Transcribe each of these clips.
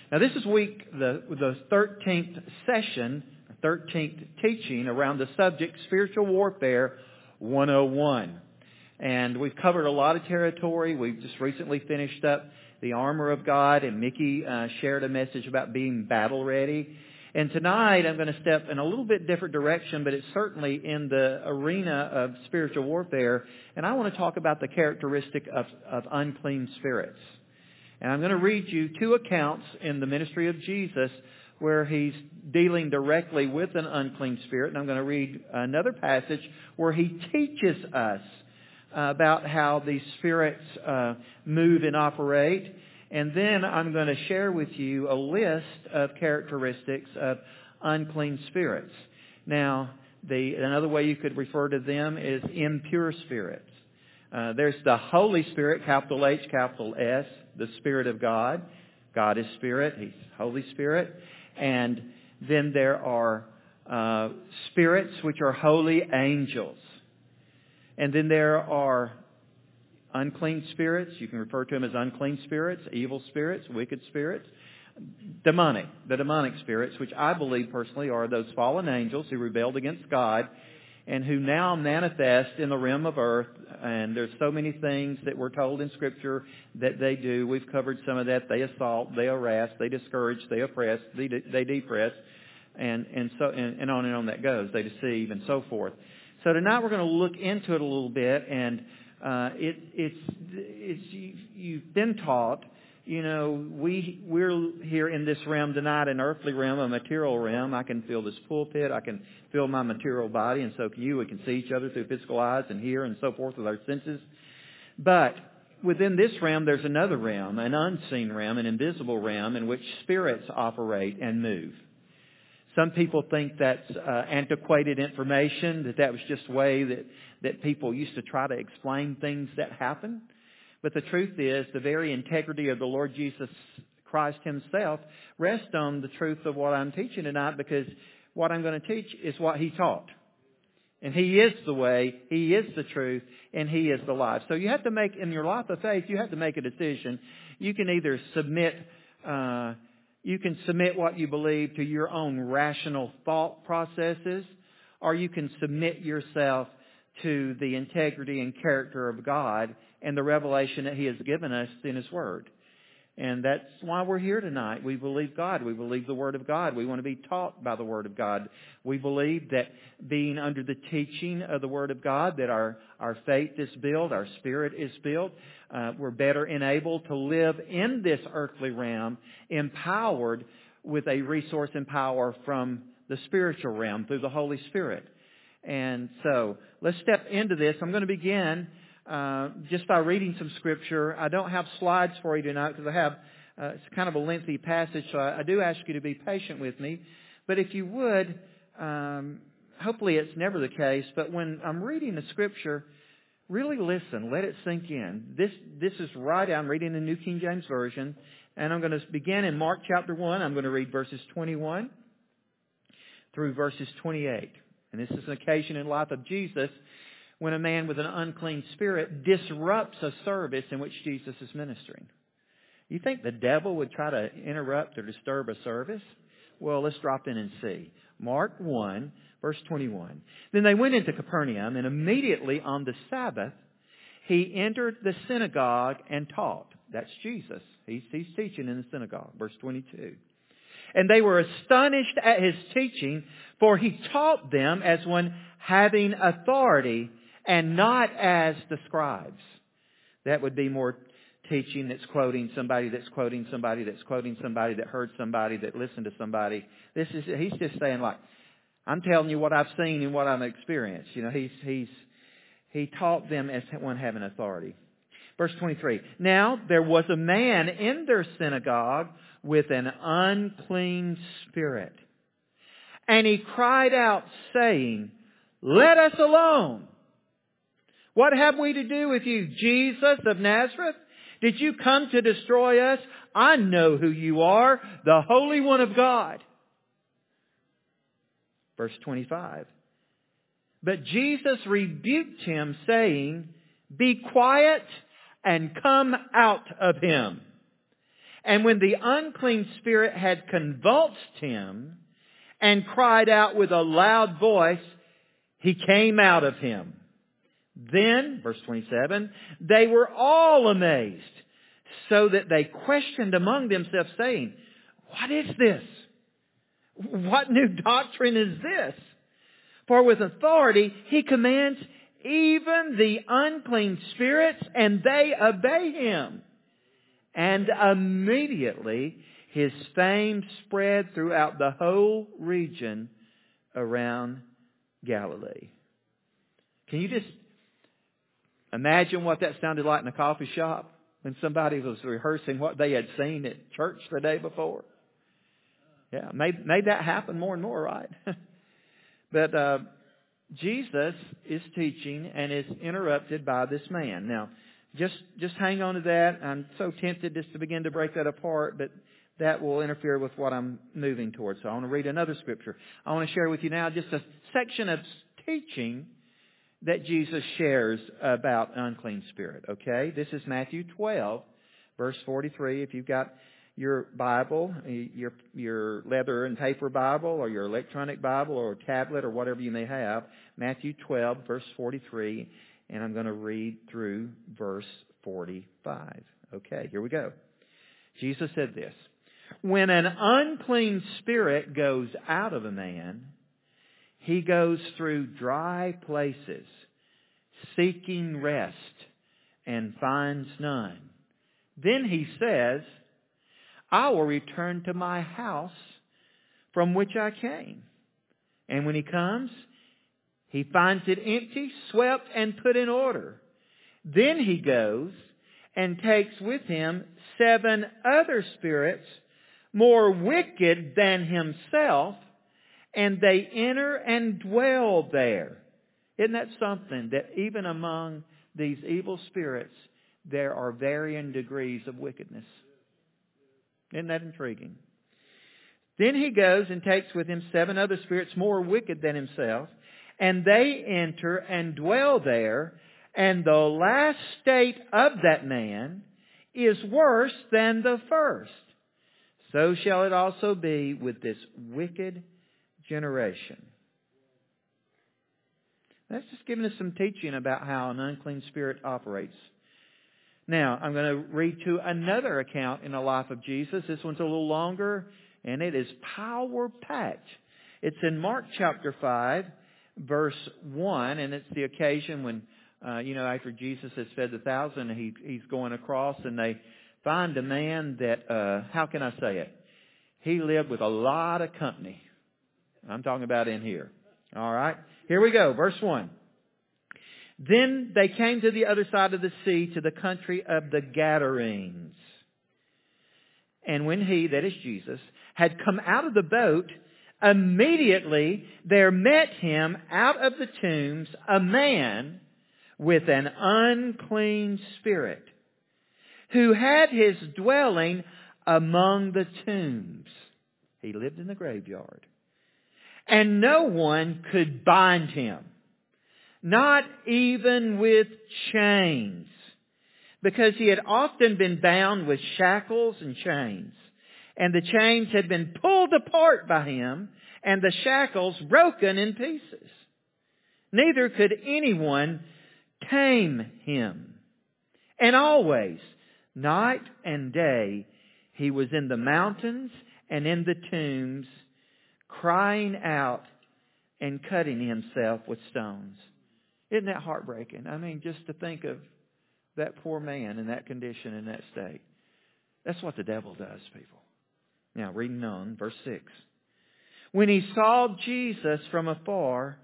Now this is the 13th session, 13th teaching around the subject Spiritual Warfare 101. And we've covered a lot of territory. We've just recently finished up the armor of God, and Mickey shared a message about being battle ready. And tonight I'm going to step in a little bit different direction, but it's certainly in the arena of spiritual warfare. And I want to talk about the characteristic of unclean spirits. And I'm going to read you two accounts in the ministry of Jesus where He's dealing directly with an unclean spirit. And I'm going to read another passage where He teaches us about how these spirits move and operate. And then I'm going to share with you a list of characteristics of unclean spirits. Now, another way you could refer to them is impure spirits. There's the Holy Spirit, capital H, capital S, the Spirit of God. God is Spirit. He's Holy Spirit. And then there are spirits which are holy angels. And then there are unclean spirits. You can refer to them as unclean spirits, evil spirits, wicked spirits. The demonic spirits, which I believe personally are those fallen angels who rebelled against God and who now manifest in the realm of earth. And there's so many things that we're told in Scripture that they do. We've covered some of that. They assault, they harass, they discourage, they oppress, they depress, and on and on that goes. They deceive and so forth. So tonight we're going to look into it a little bit, and you've been taught. You know, we're here in this realm tonight, an earthly realm, a material realm. I can feel this pulpit. I can feel my material body, and so can you. We can see each other through physical eyes and hear and so forth with our senses. But within this realm, there's another realm, an unseen realm, an invisible realm in which spirits operate and move. Some people think that's antiquated information, that was just a way that people used to try to explain things that happen. But the truth is, the very integrity of the Lord Jesus Christ Himself rests on the truth of what I'm teaching tonight, because what I'm going to teach is what He taught. And He is the way, He is the truth, and He is the life. So you have to make, in your life of faith, you have to make a decision. You can either submit what you believe to your own rational thought processes, or you can submit yourself to the integrity and character of God and the revelation that He has given us in His Word. And that's why we're here tonight. We believe God. We believe the Word of God. We want to be taught by the Word of God. We believe that being under the teaching of the Word of God, that our faith is built, our spirit is built. We're better enabled to live in this earthly realm, empowered with a resource and power from the spiritual realm through the Holy Spirit. And so let's step into this. I'm going to begin just by reading some Scripture. I don't have slides for you tonight because I have it's kind of a lengthy passage, so I do ask you to be patient with me. But if you would, hopefully it's never the case, but when I'm reading the Scripture, really listen, let it sink in. This is right, I'm reading the New King James Version, and I'm going to begin in Mark chapter 1. I'm going to read verses 21 through verses 28. And this is an occasion in the life of Jesus when a man with an unclean spirit disrupts a service in which Jesus is ministering. You think the devil would try to interrupt or disturb a service? Well, let's drop in and see. Mark 1, verse 21. Then they went into Capernaum, and immediately on the Sabbath, He entered the synagogue and taught. That's Jesus. He's teaching in the synagogue. Verse 22. And they were astonished at His teaching, for He taught them as one having authority and not as the scribes. That would be more teaching that's quoting somebody, that's quoting somebody, that's quoting somebody, that heard somebody, that listened to somebody. He's just saying, like, I'm telling you what I've seen and what I've experienced. You know, He taught them as one having authority. Verse 23. Now there was a man in their synagogue with an unclean spirit. And he cried out, saying, Let us alone. What have we to do with you, Jesus of Nazareth? Did you come to destroy us? I know who you are, the Holy One of God. Verse 25. But Jesus rebuked him, saying, Be quiet and come out of him. And when the unclean spirit had convulsed him and cried out with a loud voice, he came out of him. Then, verse 27, they were all amazed, so that they questioned among themselves, saying, "What is this? What new doctrine is this? For with authority he commands even the unclean spirits, and they obey him." And immediately his fame spread throughout the whole region around Galilee. Can you just imagine what that sounded like in a coffee shop when somebody was rehearsing what they had seen at church the day before? Yeah, made that happen more and more, right? But Jesus is teaching and is interrupted by this man. Now, just hang on to that. I'm so tempted just to begin to break that apart, but that will interfere with what I'm moving towards. So I want to read another scripture. I want to share with you now just a section of teaching that Jesus shares about unclean spirit. Okay? This is Matthew 12, verse 43. If you've got your Bible, your leather and paper Bible, or your electronic Bible, or tablet, or whatever you may have, Matthew 12, verse 43, and I'm going to read through verse 45. Okay, here we go. Jesus said this: "When an unclean spirit goes out of a man, he goes through dry places, seeking rest, and finds none. Then he says, 'I will return to my house from which I came.' And when he comes, he finds it empty, swept, and put in order. Then he goes and takes with him 7 other spirits more wicked than himself, and they enter and dwell there." Isn't that something, that even among these evil spirits, there are varying degrees of wickedness? Isn't that intriguing? Then he goes and takes with him 7 other spirits more wicked than himself, and they enter and dwell there, and the last state of that man is worse than the first. So shall it also be with this wicked generation. That's just giving us some teaching about how an unclean spirit operates. Now, I'm going to read to another account in the life of Jesus. This one's a little longer, and it is power-packed. It's in Mark chapter 5, verse 1, and it's the occasion when, after Jesus has fed the 1,000, he's going across, and they find a man that, how can I say it? He lived with a lot of company. I'm talking about in here. All right? Here we go. Verse 1. "Then they came to the other side of the sea, to the country of the Gadarenes. And when he," that is Jesus, "had come out of the boat, immediately there met him out of the tombs a man with an unclean spirit, who had his dwelling among the tombs." He lived in the graveyard. "And no one could bind him, not even with chains, because he had often been bound with shackles and chains. And the chains had been pulled apart by him, and the shackles broken in pieces. Neither could anyone tame him. And always, night and day, he was in the mountains and in the tombs, crying out and cutting himself with stones." Isn't that heartbreaking? I mean, just to think of that poor man in that condition, in that state. That's what the devil does, people. Now, reading on, verse 6. "When he saw Jesus from afar,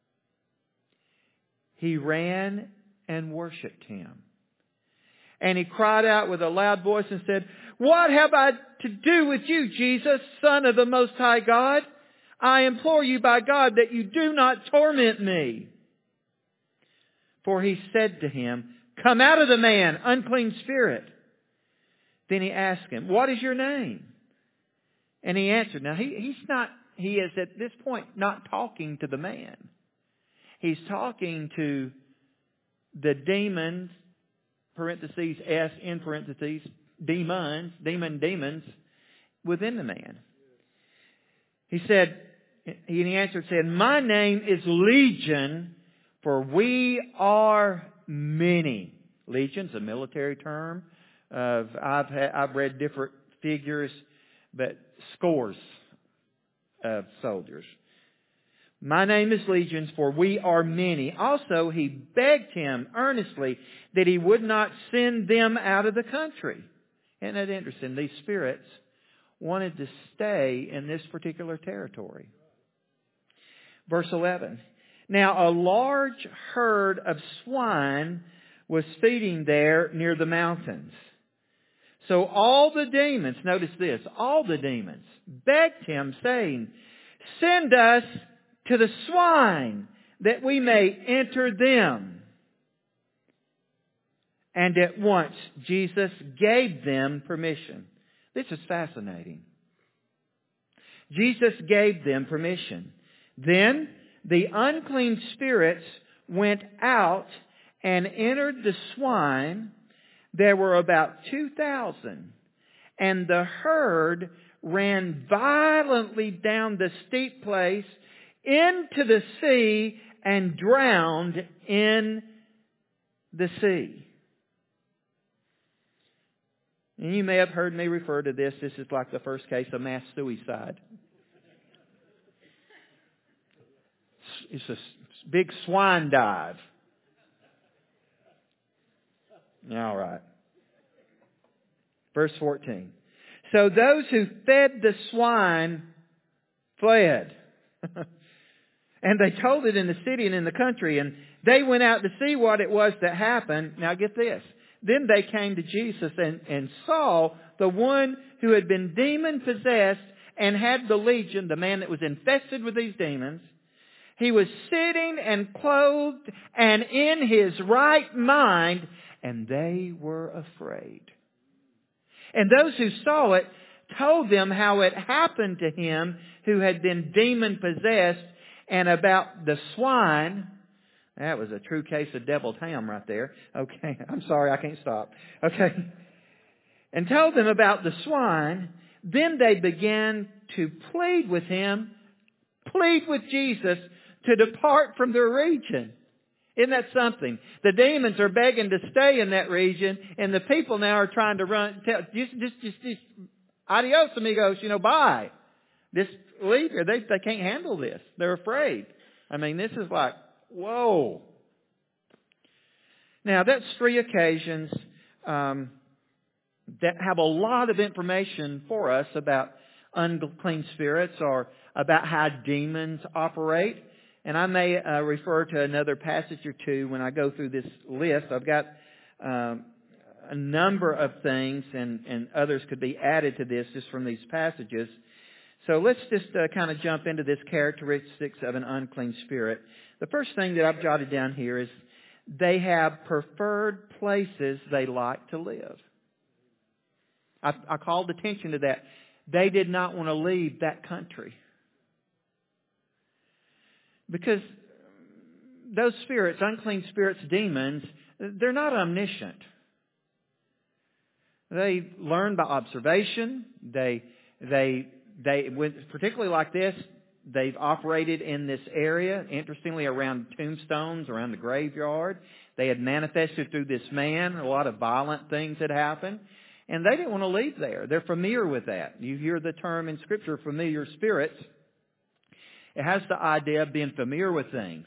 he ran and worshipped him. And he cried out with a loud voice and said, 'What have I to do with you, Jesus, Son of the Most High God? I implore you by God that you do not torment me.' For he said to him, 'Come out of the man, unclean spirit.' Then he asked him, 'What is your name?' And he answered." Now he is at this point not talking to the man. He's talking to the demon, parentheses, S in parentheses, demons within the man. He answered, said, "My name is Legion, for we are many." Legion's a military term. I've read different figures, but scores of soldiers. "My name is Legion, for we are many." Also, he begged him earnestly that he would not send them out of the country. Isn't that interesting? These spirits wanted to stay in this particular territory. Verse 11. "Now a large herd of swine was feeding there near the mountains. So all the demons," notice this, all the demons begged him, saying, "Send us to the swine, that we may enter them." And at once Jesus gave them permission. This is fascinating. Jesus gave them permission. Then the unclean spirits went out and entered the swine. There were about 2,000. And the herd ran violently down the steep place into the sea and drowned in the sea. And you may have heard me refer to this. This is like the first case of mass suicide. It's a big swine dive. All right. Verse 14. "So those who fed the swine fled. And they told it in the city and in the country. And they went out to see what it was that happened." Now get this. "Then they came to Jesus and saw the one who had been demon-possessed and had the legion," the man that was infested with these demons. "He was sitting and clothed and in his right mind, and they were afraid. And those who saw it told them how it happened to him who had been demon-possessed, and about the swine." That was a true case of devil's ham right there. Okay, I'm sorry, I can't stop. Okay. "And told them about the swine. Then they began to plead with Jesus to depart from their region." Isn't that something? The demons are begging to stay in that region, and the people now are trying to run. Just adios, amigos. Bye. Just leave here. They can't handle this. They're afraid. I mean, this is like, whoa. Now, that's 3 occasions that have a lot of information for us about unclean spirits or about how demons operate. And I may refer to another passage or two when I go through this list. I've got a number of things, and others could be added to this just from these passages. So let's just kind of jump into this characteristics of an unclean spirit. The first thing that I've jotted down here is they have preferred places they like to live. I called attention to that. They did not want to leave that country. Because those spirits, unclean spirits, demons, they're not omniscient. They learn by observation. They particularly like this, they've operated in this area, interestingly, around tombstones, around the graveyard. They had manifested through this man. A lot of violent things had happened. And they didn't want to leave there. They're familiar with that. You hear the term in Scripture, familiar spirits. It has the idea of being familiar with things,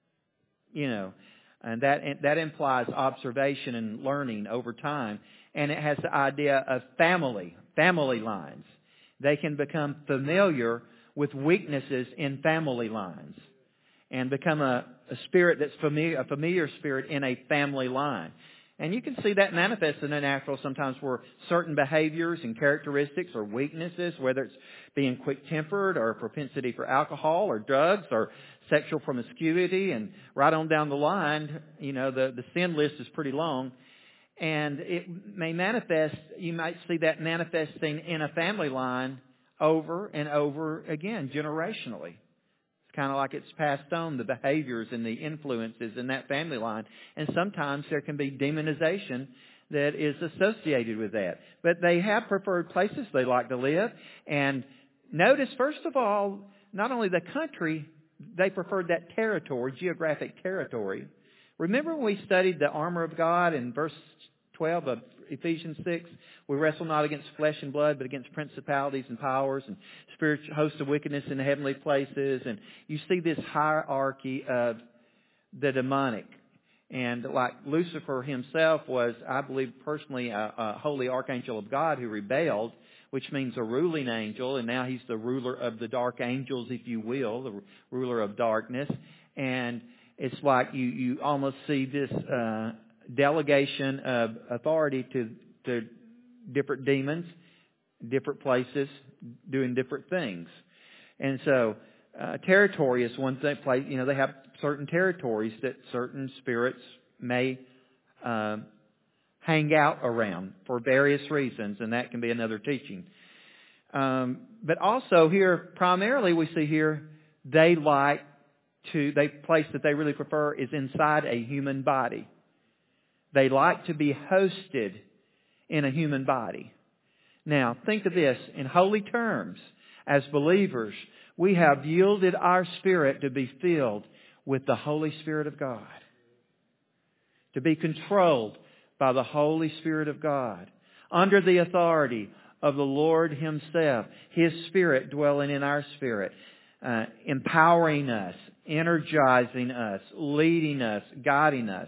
and that implies observation and learning over time. And it has the idea of family lines. They can become familiar with weaknesses in family lines and become a spirit that's a familiar spirit in a family line. And you can see that manifest in the natural sometimes where certain behaviors and characteristics or weaknesses, whether it's being quick-tempered or a propensity for alcohol or drugs or sexual promiscuity, and right on down the line, the sin list is pretty long. And it may manifest, you might see that manifesting in a family line over and over again, generationally. Kind of like it's passed on, the behaviors and the influences in that family line. And sometimes there can be demonization that is associated with that. But they have preferred places they like to live. And notice, first of all, not only the country, they preferred that territory, geographic territory. Remember when we studied the armor of God in verse 12 of Ephesians 6? We wrestle not against flesh and blood, but against principalities and powers and spiritual hosts of wickedness in the heavenly places. And you see this hierarchy of the demonic. And like Lucifer himself was, I believe personally, a holy archangel of God who rebelled, which means a ruling angel, and now he's the ruler of the dark angels, if you will, the ruler of darkness. And it's like you almost see this delegation of authority to different demons, different places, doing different things. And so territory is one thing. They have certain territories that certain spirits may hang out around for various reasons, and that can be another teaching. But also here, primarily we see here, the place that they really prefer is inside a human body. They like to be hosted in a human body. Now, think of this in holy terms. As believers, we have yielded our spirit to be filled with the Holy Spirit of God, to be controlled by the Holy Spirit of God, under the authority of the Lord Himself, His Spirit dwelling in our spirit, empowering us, energizing us, leading us, guiding us.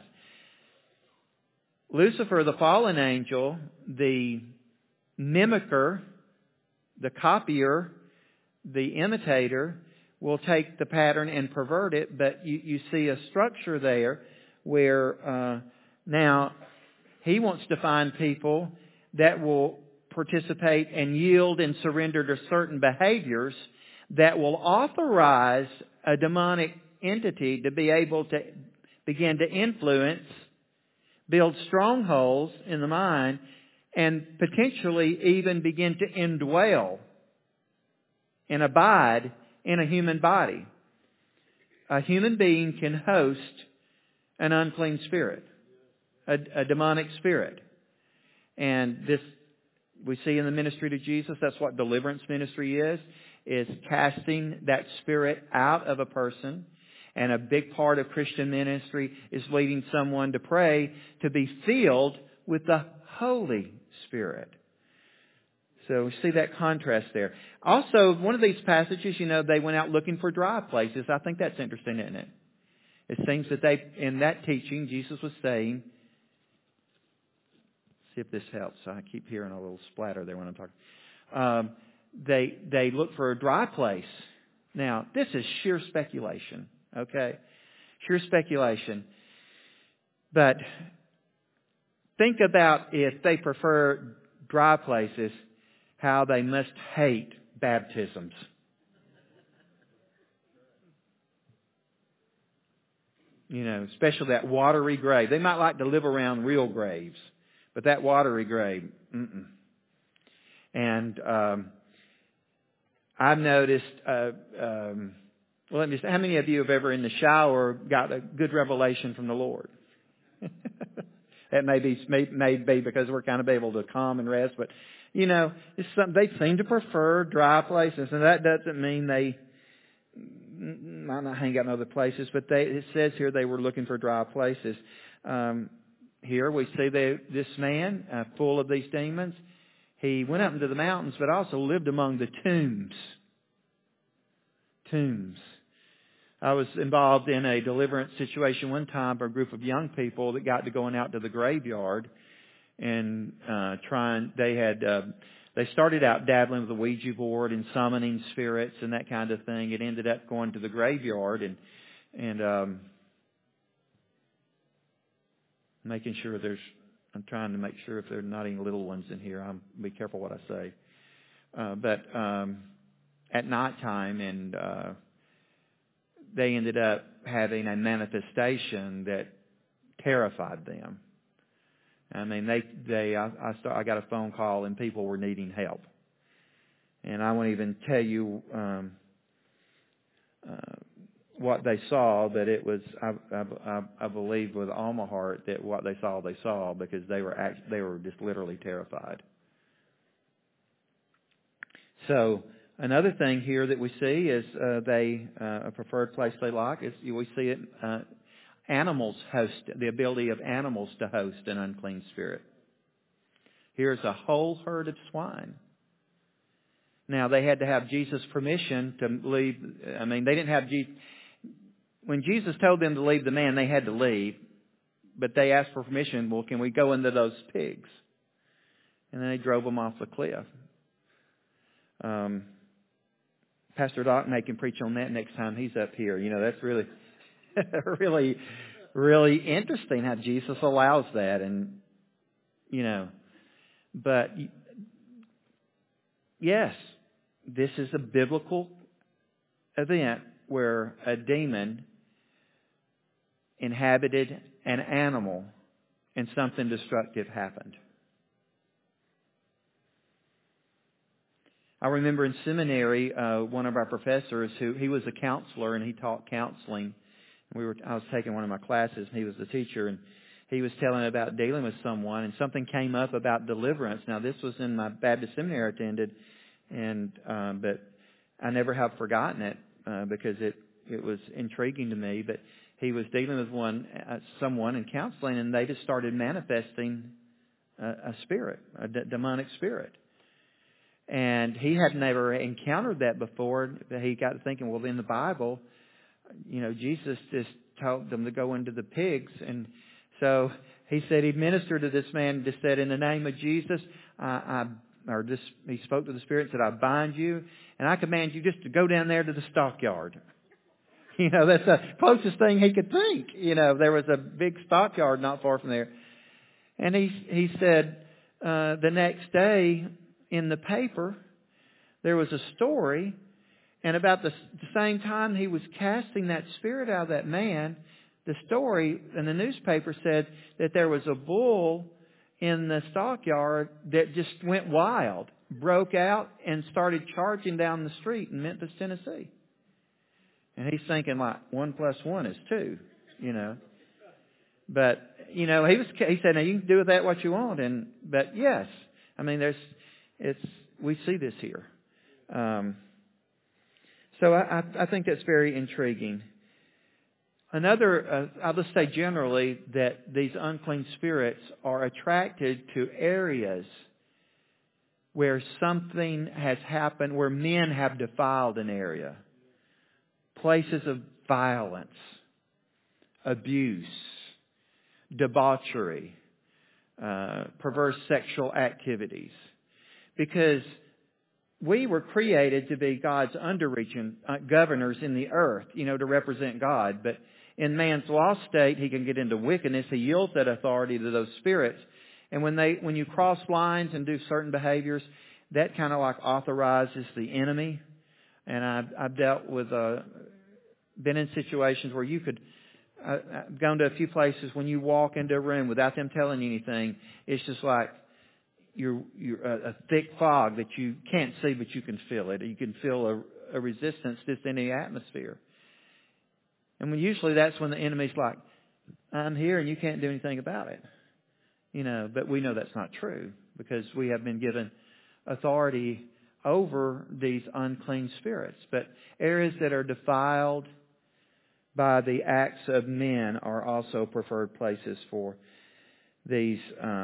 Lucifer, the fallen angel, the mimicker, the copier, the imitator, will take the pattern and pervert it, but you see a structure there where now he wants to find people that will participate and yield and surrender to certain behaviors that will authorize a demonic entity to be able to begin to influence, build strongholds in the mind, and potentially even begin to indwell and abide in a human body. A human being can host an unclean spirit, a demonic spirit. And this we see in the ministry to Jesus. That's what deliverance ministry is casting that spirit out of a person. And a big part of Christian ministry is leading someone to pray to be filled with the Holy Spirit. So we see that contrast there. Also, one of these passages, they went out looking for dry places. I think that's interesting, isn't it? It seems that in that teaching, Jesus was saying, see if this helps. I keep hearing a little splatter there when I'm talking. They look for a dry place. Now, this is sheer speculation, okay? Sheer speculation. But think about if they prefer dry places, how they must hate baptisms. Especially that watery grave. They might like to live around real graves, but that watery grave, And I've noticed, let me say, how many of you have ever in the shower got a good revelation from the Lord? That may be because we're kind of able to calm and rest, but it's something they seem to prefer dry places, and that doesn't mean they might not hang out in other places, but it says here they were looking for dry places. Here we see this man full of these demons. He went up into the mountains, but also lived among the tombs. Tombs. I was involved in a deliverance situation one time for a group of young people that got to going out to the graveyard and they started out dabbling with the Ouija board and summoning spirits and that kind of thing. It ended up going to the graveyard and making sure I'm trying to make sure if there are not any little ones in here. I'll be careful what I say. But at nighttime, and they ended up having a manifestation that terrified them. I mean, I got a phone call and people were needing help. And I won't even tell you what they saw, but it was, I believe with all my heart that what they saw, because they were just literally terrified. So another thing here that we see is a preferred place they like is we see it. Animals host, the ability of animals to host an unclean spirit. Here's a whole herd of swine. Now, they had to have Jesus' permission to leave. I mean, they didn't have when Jesus told them to leave the man, they had to leave. But they asked for permission. Well, can we go into those pigs? And then they drove them off the cliff. Pastor Doc may can preach on that next time he's up here. You know, that's really, really, really interesting how Jesus allows that. And, you know, but yes, this is a biblical event where a demon inhabited an animal and something destructive happened. I remember in seminary, one of our professors, he was a counselor and he taught counseling. I was taking one of my classes and he was the teacher, and he was telling about dealing with someone, and something came up about deliverance. Now, this was in my Baptist seminary I attended, and but I never have forgotten it because it was intriguing to me. But he was dealing with someone in counseling, and they just started manifesting a spirit, a demonic spirit. And he had never encountered that before. He got to thinking, well, in the Bible, you know, Jesus just told them to go into the pigs. And so he said he ministered to this man, just said, in the name of Jesus, he spoke to the spirit and said, I bind you, and I command you just to go down there to the stockyard. You know, that's the closest thing he could think. You know, there was a big stockyard not far from there. And he said the next day, in the paper, there was a story, and about the same time he was casting that spirit out of that man, the story in the newspaper said that there was a bull in the stockyard that just went wild, broke out, and started charging down the street in Memphis, Tennessee. And he's thinking, like, 1 + 1 is 2, you know. But, you know, he said, now you can do with that what you want. But yes, I mean, we see this here. So I think that's very intriguing. I'll just say generally that these unclean spirits are attracted to areas where something has happened, where men have defiled an area. Places of violence, abuse, debauchery, perverse sexual activities. Because we were created to be God's underreaching governors in the earth, you know, to represent God. But in man's lost state, he can get into wickedness. He yields that authority to those spirits. And when you cross lines and do certain behaviors, that kind of like authorizes the enemy. And I've dealt with, been in situations where you could, I've gone to a few places when you walk into a room without them telling you anything, it's just like, you're a thick fog that you can't see, but you can feel it. You can feel a resistance just in the atmosphere. And usually that's when the enemy's like, I'm here and you can't do anything about it. You know, but we know that's not true because we have been given authority over these unclean spirits. But areas that are defiled by the acts of men are also preferred places for these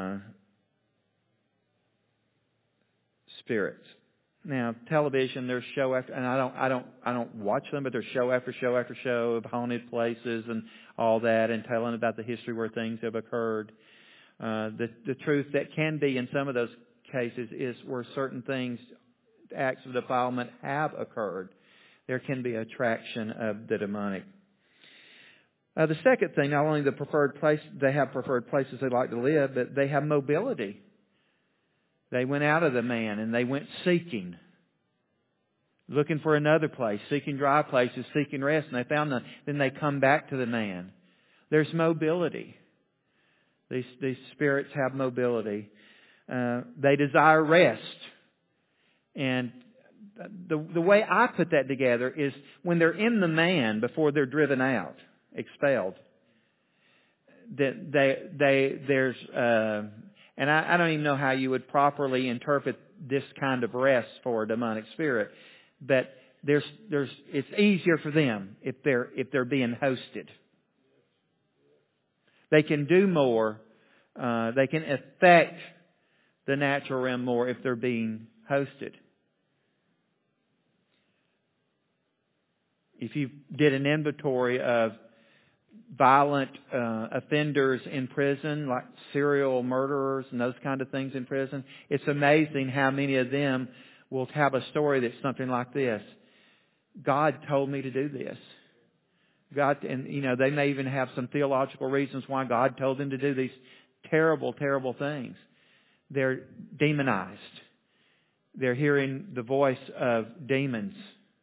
spirits. Now, television, there's show after, and I don't watch them, but there's show after show after show of haunted places and all that, and telling about the history where things have occurred. The truth that can be in some of those cases is where certain things, acts of defilement have occurred. There can be attraction of the demonic. The second thing, not only the preferred place, they have preferred places they like to live, but they have mobility. They went out of the man and they went seeking, looking for another place, seeking dry places, seeking rest, and they found none. Then they come back to the man. There's mobility. These spirits have mobility. They desire rest. And the way I put that together is when they're in the man before they're driven out, expelled, that there's and I don't even know how you would properly interpret this kind of rest for a demonic spirit, but it's easier for them if they're being hosted. They can do more. They can affect the natural realm more if they're being hosted. If you did an inventory of violent offenders in prison, like serial murderers and those kind of things in prison, it's amazing how many of them will have a story that's something like this. God told me to do this. God, and they may even have some theological reasons why God told them to do these terrible, terrible things. They're demonized. They're hearing the voice of demons.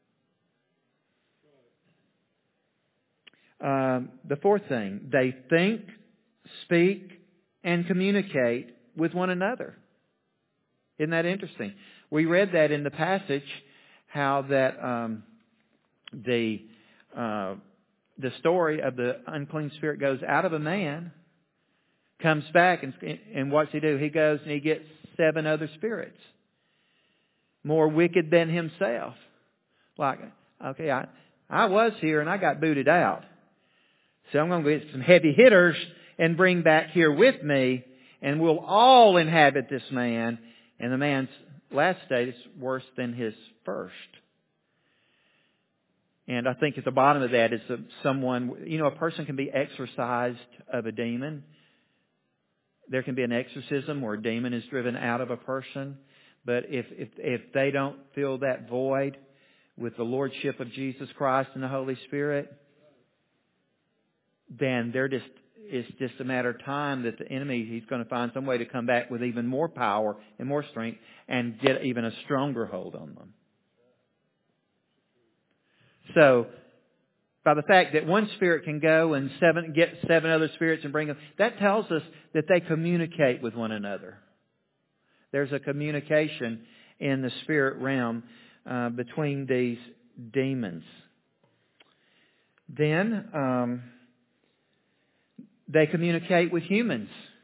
The fourth thing, they think, speak, and communicate with one another. Isn't that interesting? We read that in the passage, how that the story of the unclean spirit goes out of a man, comes back, and what's he do? He goes and he gets 7 other spirits, more wicked than himself. Like, okay, I was here and I got booted out. So I'm going to get some heavy hitters and bring back here with me, and we'll all inhabit this man. And the man's last state is worse than his first. And I think at the bottom of that is someone, a person can be exorcised of a demon. There can be an exorcism where a demon is driven out of a person. But if they don't fill that void with the Lordship of Jesus Christ and the Holy Spirit, then it's just a matter of time that the enemy, he's going to find some way to come back with even more power and more strength and get even a stronger hold on them. So, by the fact that one spirit can go and get 7 other spirits and bring them, that tells us that they communicate with one another. There's a communication in the spirit realm between these demons. Then, they communicate with humans.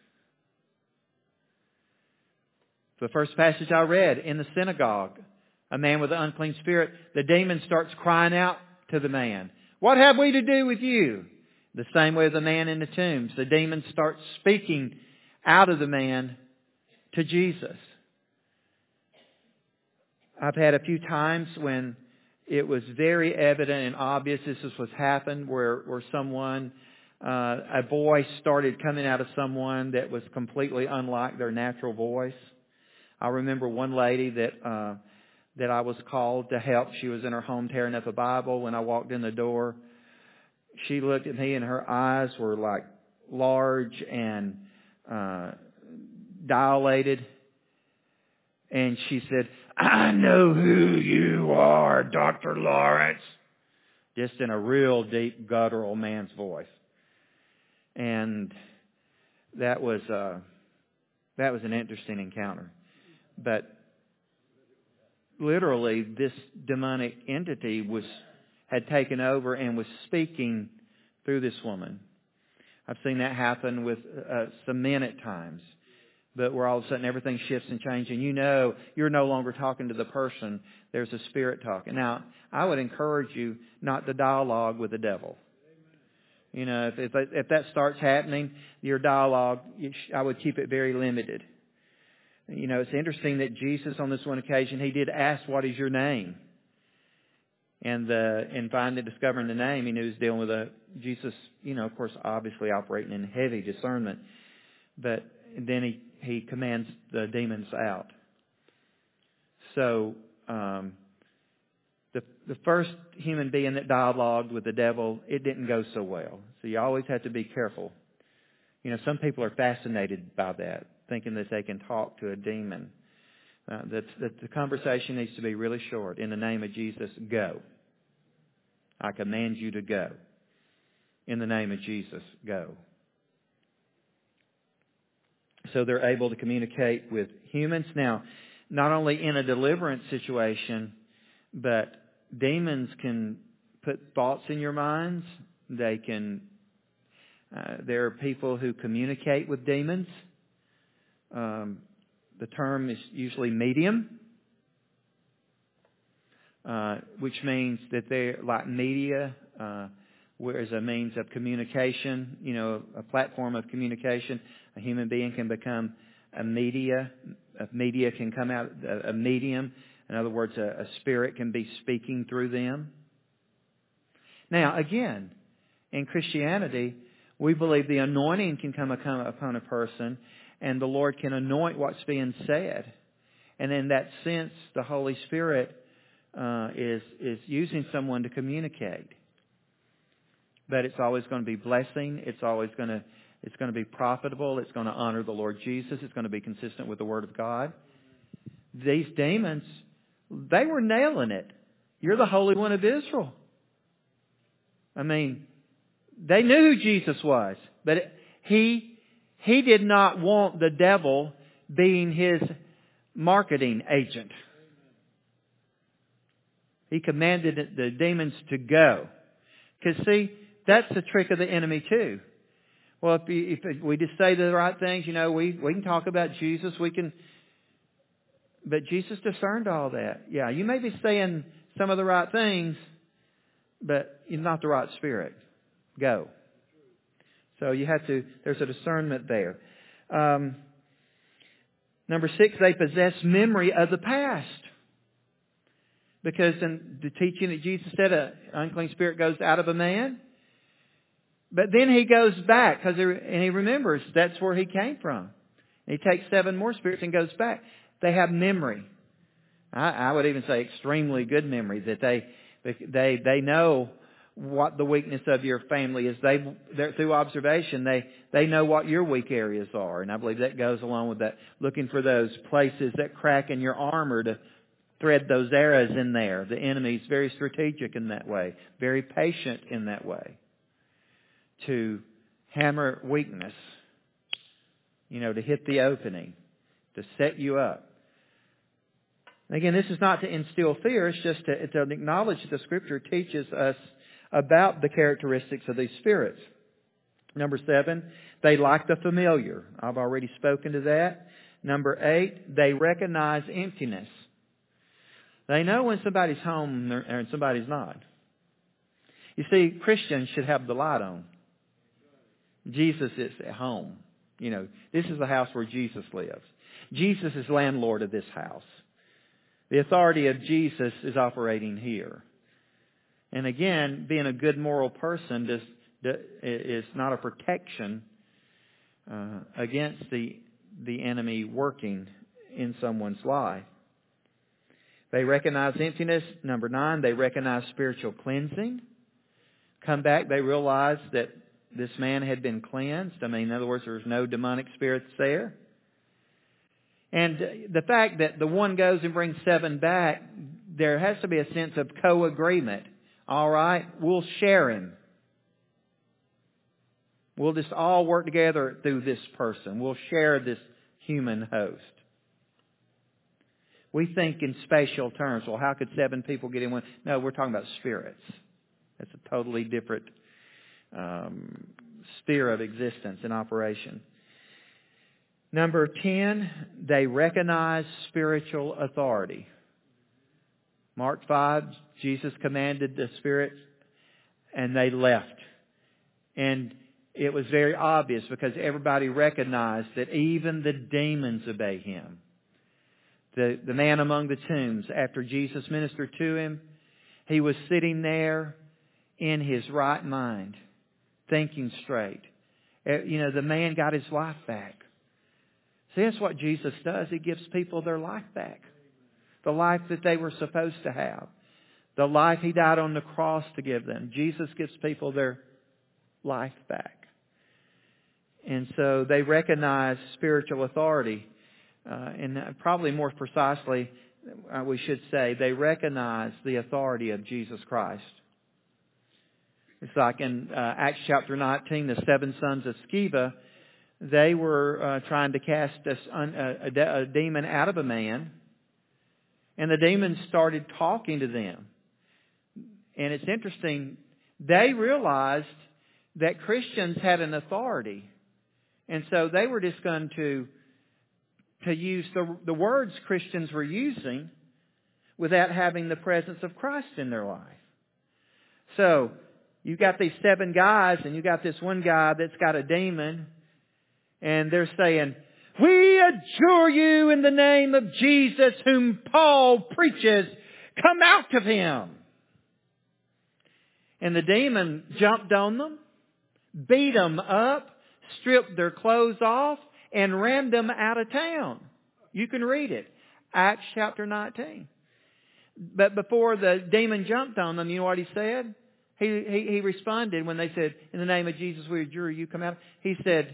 The first passage I read, in the synagogue, a man with an unclean spirit, the demon starts crying out to the man, "What have we to do with you?" The same way with the man in the tombs. The demon starts speaking out of the man to Jesus. I've had a few times when it was very evident and obvious this is what's happened, where someone, a voice started coming out of someone that was completely unlike their natural voice. I remember one lady that I was called to help. She was in her home tearing up a Bible. When I walked in the door, she looked at me and her eyes were like large and dilated. And she said, "I know who you are, Dr. Lawrence." Just in a real deep, guttural man's voice. And that was an interesting encounter. But literally, this demonic entity had taken over and was speaking through this woman. I've seen that happen with some men at times, but where all of a sudden everything shifts and changes, and you're no longer talking to the person. There's a spirit talking. Now, I would encourage you not to dialogue with the devil. If that starts happening, your dialogue, I would keep it very limited. It's interesting that Jesus, on this one occasion, he did ask, "What is your name?" And finally discovering the name, he knew he was dealing with Jesus, of course, obviously operating in heavy discernment. But then he commands the demons out. So, the first human being that dialogued with the devil, it didn't go so well. So you always have to be careful. Some people are fascinated by that, thinking that they can talk to a demon. The conversation needs to be really short. In the name of Jesus, go. I command you to go. In the name of Jesus, go. So they're able to communicate with humans. Now, not only in a deliverance situation, But demons can put thoughts in your minds. They can. There are people who communicate with demons. The term is usually medium, which means that they're like media, whereas a means of communication, a platform of communication. A human being can become a media. A media can come out, a medium. In other words, a spirit can be speaking through them. Now, again, in Christianity, we believe the anointing can come upon a person, and the Lord can anoint what's being said. And in that sense, the Holy Spirit is using someone to communicate. But it's always going to be blessing. It's going to be profitable. It's going to honor the Lord Jesus. It's going to be consistent with the Word of God. These demons, they were nailing it. You're the Holy One of Israel. I mean, they knew who Jesus was, but he did not want the devil being his marketing agent. He commanded the demons to go. Because see, that's the trick of the enemy too. Well, if we just say the right things, we can talk about Jesus. But Jesus discerned all that. Yeah, you may be saying some of the right things, but you're not the right spirit. Go. So there's a discernment there. Number 6, they possess memory of the past. Because in the teaching that Jesus said, an unclean spirit goes out of a man. But then he goes back and he remembers that's where he came from. And he takes 7 more spirits and goes back. They have memory. I would even say extremely good memory, that they know what the weakness of your family is. Through observation, they know what your weak areas are. And I believe that goes along with that, looking for those places that crack in your armor to thread those arrows in there. The enemy's very strategic in that way, very patient in that way, to hammer weakness, to hit the opening, to set you up. Again, this is not to instill fear. It's just to acknowledge that the Scripture teaches us about the characteristics of these spirits. Number 7, they like the familiar. I've already spoken to that. Number 8, they recognize emptiness. They know when somebody's home and somebody's not. You see, Christians should have the light on. Jesus is at home. This is the house where Jesus lives. Jesus is landlord of this house. The authority of Jesus is operating here. And again, being a good moral person is not a protection against the enemy working in someone's life. They recognize emptiness. Number 9, they recognize spiritual cleansing. Come back, they realize that this man had been cleansed. In other words, there's no demonic spirits there. And the fact that the one goes and brings 7 back, there has to be a sense of co-agreement. All right, we'll share him. We'll just all work together through this person. We'll share this human host. We think in spatial terms. Well, how could 7 people get in one? No, we're talking about spirits. That's a totally different sphere of existence and operation. Number 10, they recognize spiritual authority. Mark 5, Jesus commanded the spirits and they left. And it was very obvious because everybody recognized that even the demons obey Him. The man among the tombs, after Jesus ministered to him, he was sitting there in his right mind, thinking straight. The man got his life back. See, that's what Jesus does. He gives people their life back. The life that they were supposed to have. The life He died on the cross to give them. Jesus gives people their life back. And so they recognize spiritual authority. And probably more precisely, we should say, they recognize the authority of Jesus Christ. It's like in Acts chapter 19, the 7 sons of Sceva, they were trying to cast a demon out of a man. And the demons started talking to them. And it's interesting, they realized that Christians had an authority. And so they were just going to use the words Christians were using without having the presence of Christ in their life. So, you got these 7 guys, and you got this one guy that's got a demon, and they're saying, "We adjure you in the name of Jesus whom Paul preaches, come out of him." And the demon jumped on them, beat them up, stripped their clothes off, and ran them out of town. You can read it. Acts chapter 19. But before the demon jumped on them, you know what he said? He responded when they said, "In the name of Jesus we adjure you, come out." He said,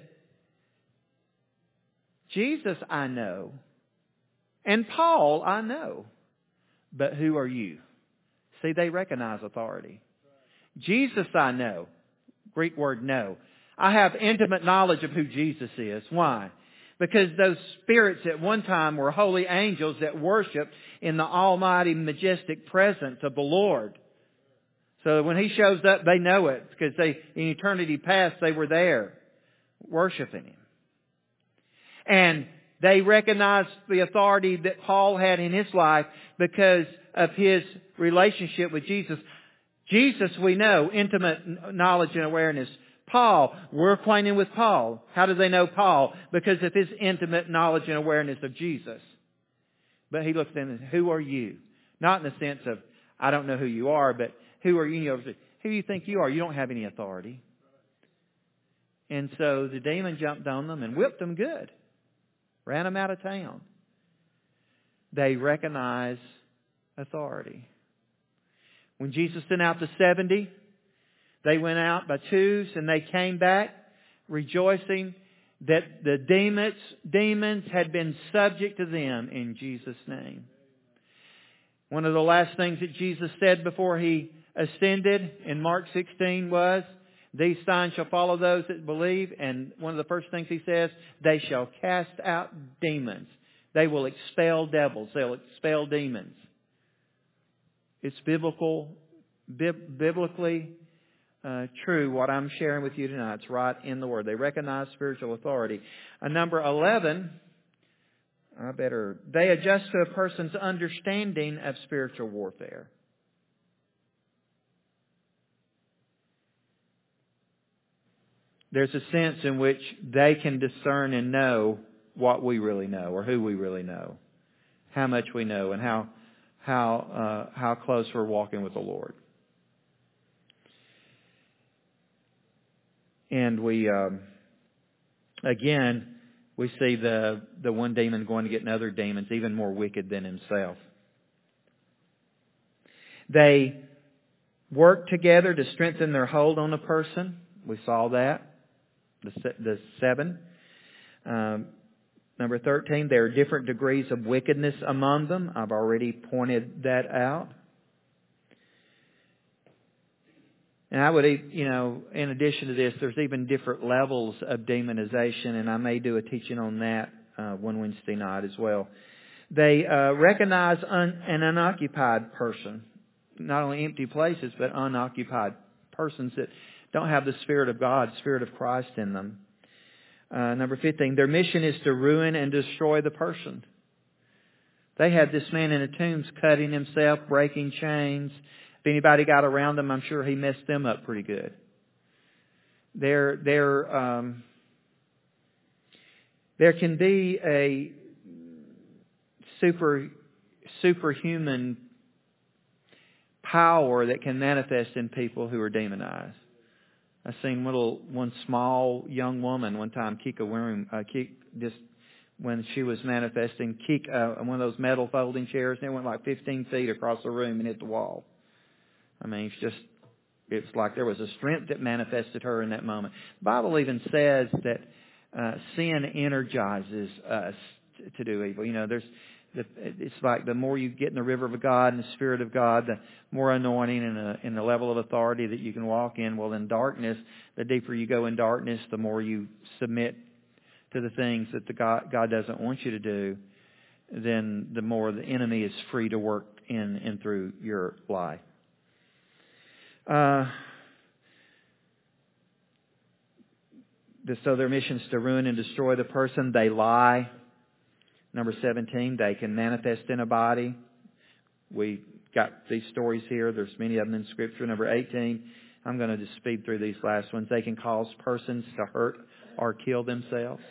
"Jesus I know, and Paul I know, but who are you?" See, they recognize authority. Jesus I know. Greek word know. I have intimate knowledge of who Jesus is. Why? Because those spirits at one time were holy angels that worshiped in the almighty, majestic presence of the Lord. So when He shows up, they know it, because in eternity past, they were there worshiping Him. And they recognized the authority that Paul had in his life because of his relationship with Jesus. Jesus, we know, intimate knowledge and awareness. Paul, we're acquainted with Paul. How do they know Paul? Because of his intimate knowledge and awareness of Jesus. But he looks at them and says, "Who are you?" Not in the sense of, "I don't know who you are," but who are you? Who do you think you are? You don't have any authority. And so the demon jumped on them and whipped them good. Ran them out of town. They recognize authority. When Jesus sent out the 70, they went out by twos and they came back rejoicing that the demons had been subject to them in Jesus' name. One of the last things that Jesus said before He ascended in Mark 16 was, "These signs shall follow those that believe." And one of the first things He says, "They shall cast out demons." They will expel devils. They'll expel demons. It's biblically true what I'm sharing with you tonight. It's right in the Word. They recognize spiritual authority. Number 11, they adjust to a person's understanding of spiritual warfare. There's a sense in which they can discern and know what we really know, or who we really know, how much we know, and how close we're walking with the Lord. And we see the one demon going to get another demon, even more wicked than himself. They work together to strengthen their hold on a person. We saw that. The 7. Number 13, there are different degrees of wickedness among them. I've already pointed that out. And I would, in addition to this, there's even different levels of demonization, and I may do a teaching on that one Wednesday night as well. They recognize an unoccupied person. Not only empty places, but unoccupied persons that don't have the Spirit of God, Spirit of Christ in them. Number 15, their mission is to ruin and destroy the person. They had this man in the tombs cutting himself, breaking chains. If anybody got around them, I'm sure he messed them up pretty good. There can be a superhuman power that can manifest in people who are demonized. I seen one small young woman one time kick a room, just when she was manifesting, kick one of those metal folding chairs, and it went like 15 feet across the room and hit the wall. I mean, it's like there was a strength that manifested her in that moment. The Bible even says that sin energizes us to do evil. It's like the more you get in the river of God and the Spirit of God, the more anointing and the level of authority that you can walk in. Well, in darkness, the deeper you go in darkness, the more you submit to the things that God doesn't want you to do. then the more the enemy is free to work in and through your life. So their mission is to ruin and destroy the person. They lie. Number 17, they can manifest in a body. We got these stories here. There's many of them in Scripture. Number 18, I'm going to just speed through these last ones. They can cause persons to hurt or kill themselves.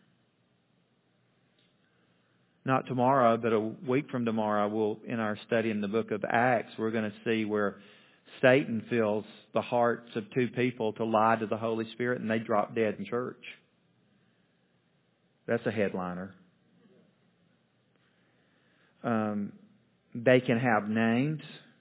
Not tomorrow, but a week from tomorrow, in our study in the book of Acts, we're going to see where Satan fills the hearts of two people to lie to the Holy Spirit, and they drop dead in church. That's a headliner. They can have names.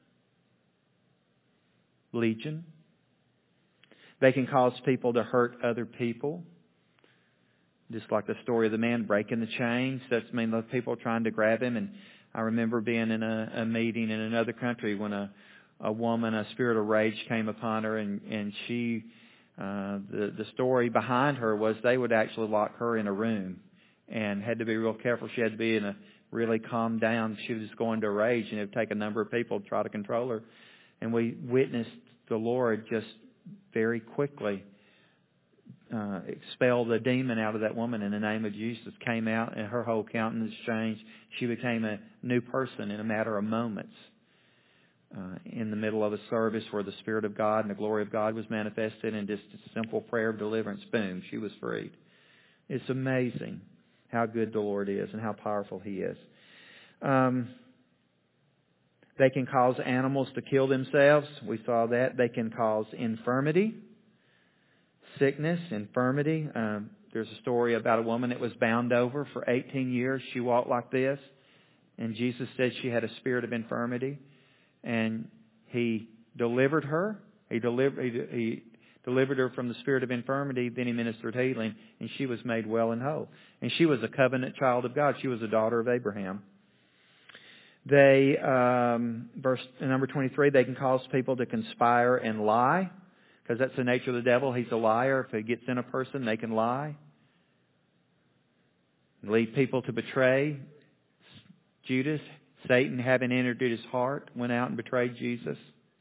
Legion. They can cause people to hurt other people. Just like the story of the man breaking the chains. That's those people trying to grab him. And I remember being in a meeting in another country when a woman, a spirit of rage came upon her, and she, the story behind her was they would actually lock her in a room and had to be real careful. She had to be in a really calm down. She was just going to rage, and it would take a number of people to try to control her. And we witnessed the Lord just very quickly expel the demon out of that woman in the name of Jesus. Came out, and her whole countenance changed. She became a new person in a matter of moments. In the middle of a service where the Spirit of God and the glory of God was manifested, and just a simple prayer of deliverance, boom, she was freed. It's amazing how good the Lord is and how powerful He is. They can cause animals to kill themselves. We saw that. They can cause infirmity, sickness, infirmity. There's a story about a woman that was bound over for 18 years. She walked like this, and Jesus said she had a spirit of infirmity. And He delivered her. He delivered her from the spirit of infirmity. Then He ministered healing, and she was made well and whole. And she was a covenant child of God. She was a daughter of Abraham. They, verse number 23, they can cause people to conspire and lie, because that's the nature of the devil. He's a liar. If he gets in a person, they can lie. Lead people to betray. Judas, Satan, having entered his heart, went out and betrayed Jesus.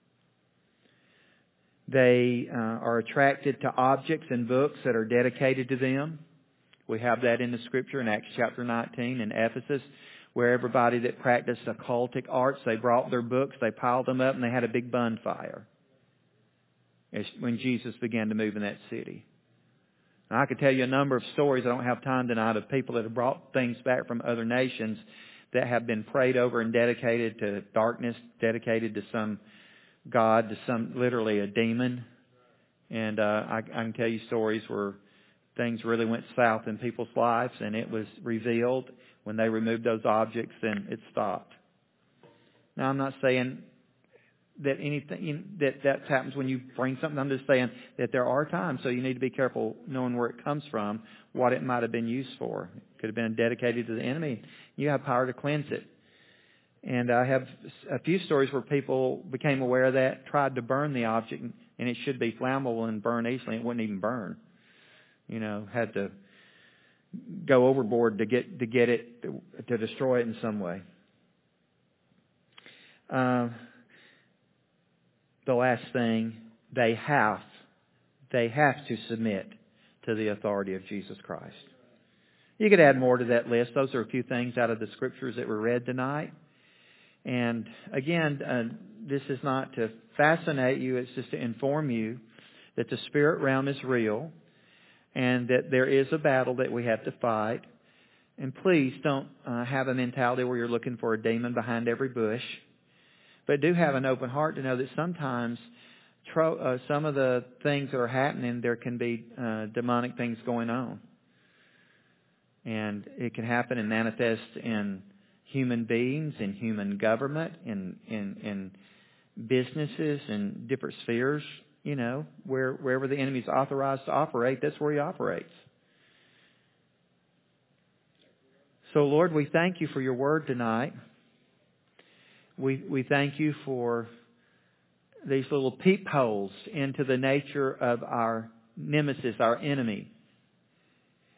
They are attracted to objects and books that are dedicated to them. We have that in the Scripture in Acts chapter 19 in Ephesus, where everybody that practiced occultic arts, they brought their books, they piled them up, and they had a big bonfire when Jesus began to move in that city. Now, I could tell you a number of stories. I don't have time tonight of people that have brought things back from other nations that have been prayed over and dedicated to darkness, dedicated to some god, to some literally a demon. And I can tell you stories where things really went south in people's lives, and it was revealed when they removed those objects, and it stopped. Now, I'm not saying that anything that happens when you bring something. I'm just saying that there are times, so you need to be careful knowing where it comes from, what it might have been used for. It could have been dedicated to the enemy. You have power to cleanse it. And I have a few stories where people became aware of that, tried to burn the object, and it should be flammable and burn easily. It wouldn't even burn. Had to go overboard to get it to destroy it in some way. The last thing, they have to submit to the authority of Jesus Christ. You could add more to that list. Those are a few things out of the Scriptures that were read tonight. And again, this is not to fascinate you. It's just to inform you that the spirit realm is real and that there is a battle that we have to fight. And please don't have a mentality where you're looking for a demon behind every bush. But do have an open heart to know that sometimes some of the things that are happening, there can be demonic things going on. And it can happen and manifest in human beings, in human government, in businesses, in different spheres. Wherever the enemy is authorized to operate, that's where he operates. So, Lord, we thank you for your word tonight. We thank you for these little peepholes into the nature of our nemesis, our enemy.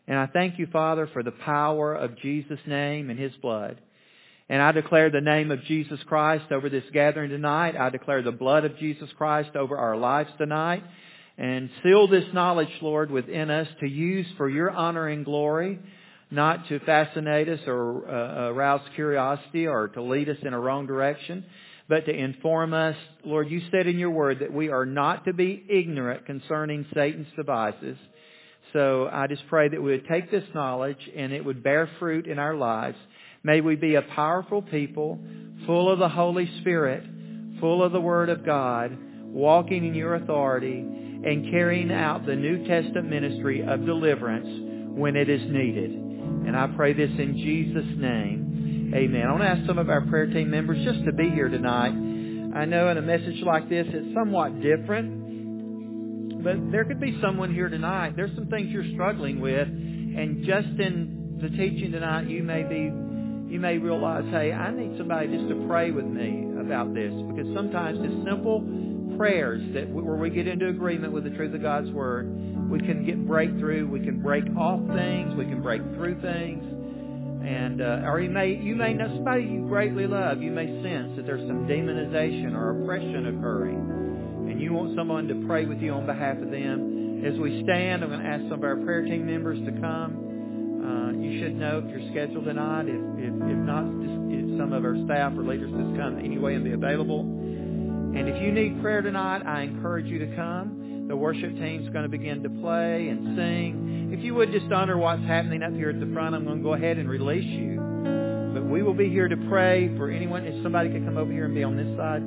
And I thank you, Father, for the power of Jesus' name and His blood. And I declare the name of Jesus Christ over this gathering tonight. I declare the blood of Jesus Christ over our lives tonight. And seal this knowledge, Lord, within us to use for your honor and glory, not to fascinate us or arouse curiosity or to lead us in a wrong direction, but to inform us. Lord, you said in your word that we are not to be ignorant concerning Satan's devices. So I just pray that we would take this knowledge and it would bear fruit in our lives. May we be a powerful people, full of the Holy Spirit, full of the Word of God, walking in your authority, and carrying out the New Testament ministry of deliverance when it is needed. And I pray this in Jesus' name. Amen. I want to ask some of our prayer team members just to be here tonight. I know in a message like this it's somewhat different, but there could be someone here tonight. There's some things you're struggling with, and just in the teaching tonight you may realize, hey, I need somebody just to pray with me about this, because sometimes just simple prayers where we get into agreement with the truth of God's Word, we can get breakthrough, we can break off things, we can break through things, and or you may know somebody you greatly love. You may sense that there's some demonization or oppression occurring, and you want someone to pray with you on behalf of them. As we stand, I'm going to ask some of our prayer team members to come. You should know if you're scheduled tonight. If not, just some of our staff or leaders just come anyway and be available. And if you need prayer tonight, I encourage you to come. The worship team's going to begin to play and sing. If you would just honor what's happening up here at the front, I'm going to go ahead and release you. But we will be here to pray for anyone. If somebody could come over here and be on this side,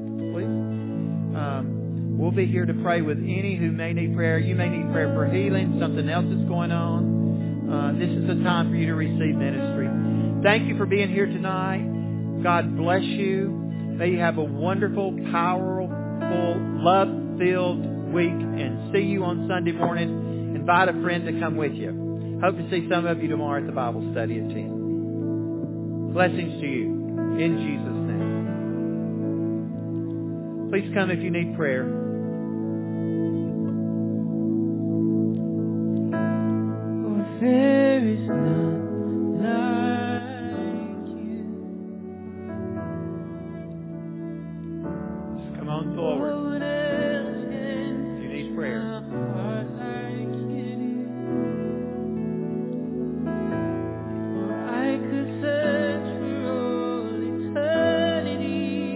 please. We'll be here to pray with any who may need prayer. You may need prayer for healing, something else is going on. This is the time for you to receive ministry. Thank you for being here tonight. God bless you. May you have a wonderful, powerful, love-filled week, and see you on Sunday morning. Invite a friend to come with you. Hope to see some of you tomorrow at the Bible study at 10. Blessings to you in Jesus' name. Please come if you need prayer. There is none like you. Just come on forward.